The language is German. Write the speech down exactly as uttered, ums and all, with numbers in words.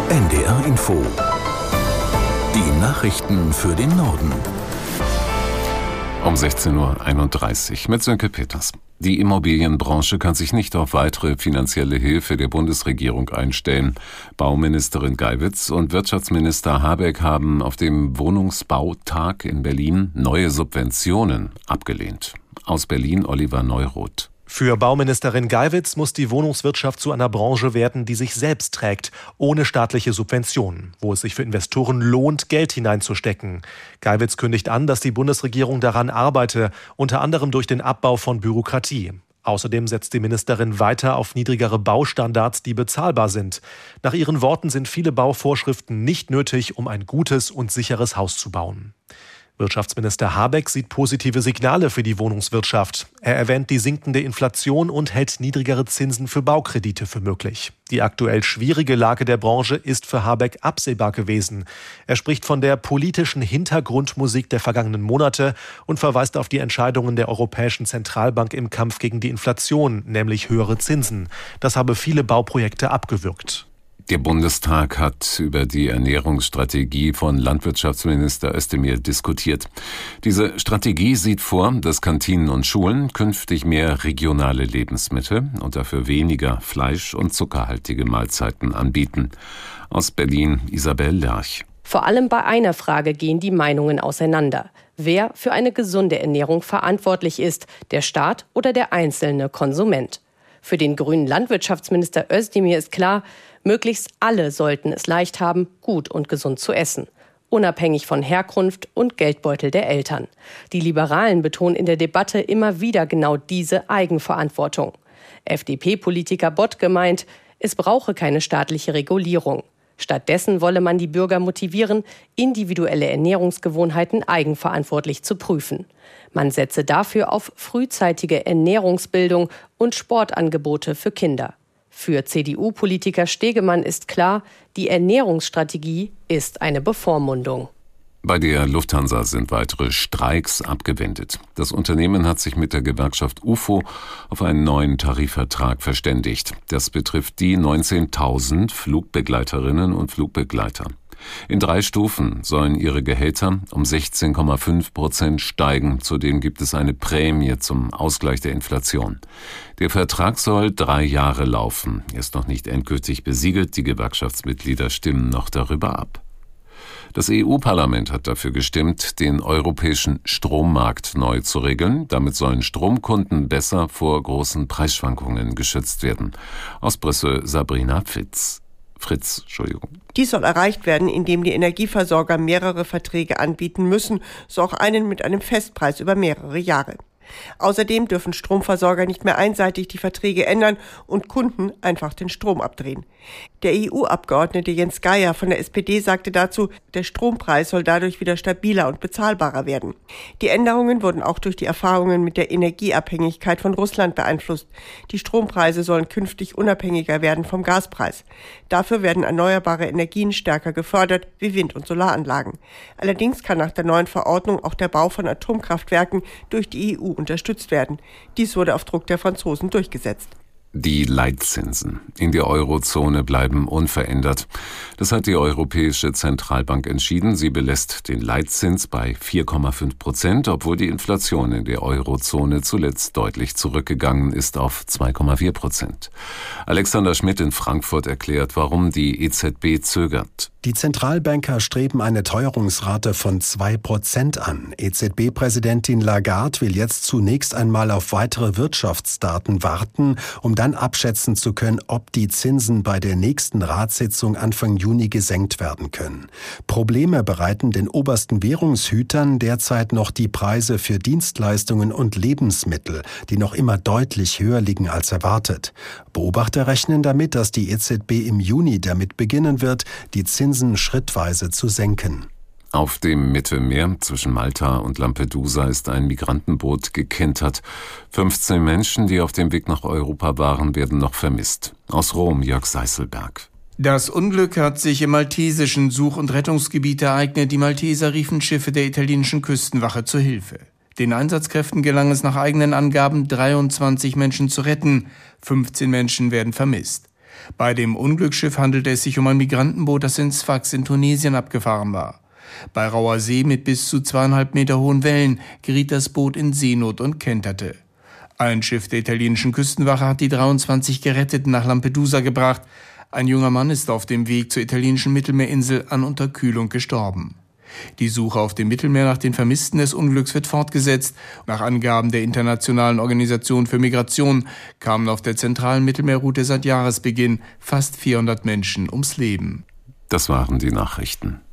N D R Info. Die Nachrichten für den Norden. Um sechzehn Uhr einunddreißig mit Sönke Peters. Die Immobilienbranche kann sich nicht auf weitere finanzielle Hilfe der Bundesregierung einstellen. Bauministerin Geiwitz und Wirtschaftsminister Habeck haben auf dem Wohnungsbautag in Berlin neue Subventionen abgelehnt. Aus Berlin Oliver Neuroth. Für Bauministerin Geiwitz muss die Wohnungswirtschaft zu einer Branche werden, die sich selbst trägt, ohne staatliche Subventionen, wo es sich für Investoren lohnt, Geld hineinzustecken. Geiwitz kündigt an, dass die Bundesregierung daran arbeite, unter anderem durch den Abbau von Bürokratie. Außerdem setzt die Ministerin weiter auf niedrigere Baustandards, die bezahlbar sind. Nach ihren Worten sind viele Bauvorschriften nicht nötig, um ein gutes und sicheres Haus zu bauen. Wirtschaftsminister Habeck sieht positive Signale für die Wohnungswirtschaft. Er erwähnt die sinkende Inflation und hält niedrigere Zinsen für Baukredite für möglich. Die aktuell schwierige Lage der Branche ist für Habeck absehbar gewesen. Er spricht von der politischen Hintergrundmusik der vergangenen Monate und verweist auf die Entscheidungen der Europäischen Zentralbank im Kampf gegen die Inflation, nämlich höhere Zinsen. Das habe viele Bauprojekte abgewürgt. Der Bundestag hat über die Ernährungsstrategie von Landwirtschaftsminister Özdemir diskutiert. Diese Strategie sieht vor, dass Kantinen und Schulen künftig mehr regionale Lebensmittel und dafür weniger fleisch- und zuckerhaltige Mahlzeiten anbieten. Aus Berlin Isabel Lerch. Vor allem bei einer Frage gehen die Meinungen auseinander. Wer für eine gesunde Ernährung verantwortlich ist, der Staat oder der einzelne Konsument? Für den grünen Landwirtschaftsminister Özdemir ist klar, möglichst alle sollten es leicht haben, gut und gesund zu essen, unabhängig von Herkunft und Geldbeutel der Eltern. Die Liberalen betonen in der Debatte immer wieder genau diese Eigenverantwortung. F D P-Politiker Bottke meint, es brauche keine staatliche Regulierung. Stattdessen wolle man die Bürger motivieren, individuelle Ernährungsgewohnheiten eigenverantwortlich zu prüfen. Man setze dafür auf frühzeitige Ernährungsbildung und Sportangebote für Kinder. Für C D U-Politiker Stegemann ist klar, die Ernährungsstrategie ist eine Bevormundung. Bei der Lufthansa sind weitere Streiks abgewendet. Das Unternehmen hat sich mit der Gewerkschaft U F O auf einen neuen Tarifvertrag verständigt. Das betrifft die neunzehntausend Flugbegleiterinnen und Flugbegleiter. In drei Stufen sollen ihre Gehälter um sechzehn Komma fünf Prozent steigen. Zudem gibt es eine Prämie zum Ausgleich der Inflation. Der Vertrag soll drei Jahre laufen. Er ist noch nicht endgültig besiegelt. Die Gewerkschaftsmitglieder stimmen noch darüber ab. Das E U-Parlament hat dafür gestimmt, den europäischen Strommarkt neu zu regeln. Damit sollen Stromkunden besser vor großen Preisschwankungen geschützt werden. Aus Brüssel Sabrina Fitz. Fritz, Entschuldigung. Dies soll erreicht werden, indem die Energieversorger mehrere Verträge anbieten müssen, so auch einen mit einem Festpreis über mehrere Jahre. Außerdem dürfen Stromversorger nicht mehr einseitig die Verträge ändern und Kunden einfach den Strom abdrehen. Der E U-Abgeordnete Jens Geier von der S P D sagte dazu, der Strompreis soll dadurch wieder stabiler und bezahlbarer werden. Die Änderungen wurden auch durch die Erfahrungen mit der Energieabhängigkeit von Russland beeinflusst. Die Strompreise sollen künftig unabhängiger werden vom Gaspreis. Dafür werden erneuerbare Energien stärker gefördert, wie Wind- und Solaranlagen. Allerdings kann nach der neuen Verordnung auch der Bau von Atomkraftwerken durch die E U unterstützt werden. Dies wurde auf Druck der Franzosen durchgesetzt. Die Leitzinsen in der Eurozone bleiben unverändert. Das hat die Europäische Zentralbank entschieden. Sie belässt den Leitzins bei vier Komma fünf Prozent, obwohl die Inflation in der Eurozone zuletzt deutlich zurückgegangen ist auf zwei Komma vier Prozent. Alexander Schmidt in Frankfurt erklärt, warum die E Z B zögert. Die Zentralbanker streben eine Teuerungsrate von zwei Prozent an. E Z B-Präsidentin Lagarde will jetzt zunächst einmal auf weitere Wirtschaftsdaten warten, um dann abschätzen zu können, ob die Zinsen bei der nächsten Ratssitzung Anfang Juni gesenkt werden können. Probleme bereiten den obersten Währungshütern derzeit noch die Preise für Dienstleistungen und Lebensmittel, die noch immer deutlich höher liegen als erwartet. Beobachter rechnen damit, dass die E Z B im Juni damit beginnen wird, die Zinsen schrittweise zu senken. Auf dem Mittelmeer zwischen Malta und Lampedusa ist ein Migrantenboot gekentert. fünfzehn Menschen, die auf dem Weg nach Europa waren, werden noch vermisst. Aus Rom Jörg Seißelberg. Das Unglück hat sich im maltesischen Such- und Rettungsgebiet ereignet. Die Malteser riefen Schiffe der italienischen Küstenwache zur Hilfe. Den Einsatzkräften gelang es nach eigenen Angaben, dreiundzwanzig Menschen zu retten. fünfzehn Menschen werden vermisst. Bei dem Unglücksschiff handelte es sich um ein Migrantenboot, das in Sfax in Tunesien abgefahren war. Bei rauer See mit bis zu zweieinhalb Meter hohen Wellen geriet das Boot in Seenot und kenterte. Ein Schiff der italienischen Küstenwache hat die dreiundzwanzig Geretteten nach Lampedusa gebracht. Ein junger Mann ist auf dem Weg zur italienischen Mittelmeerinsel an Unterkühlung gestorben. Die Suche auf dem Mittelmeer nach den Vermissten des Unglücks wird fortgesetzt. Nach Angaben der Internationalen Organisation für Migration kamen auf der zentralen Mittelmeerroute seit Jahresbeginn fast vierhundert Menschen ums Leben. Das waren die Nachrichten.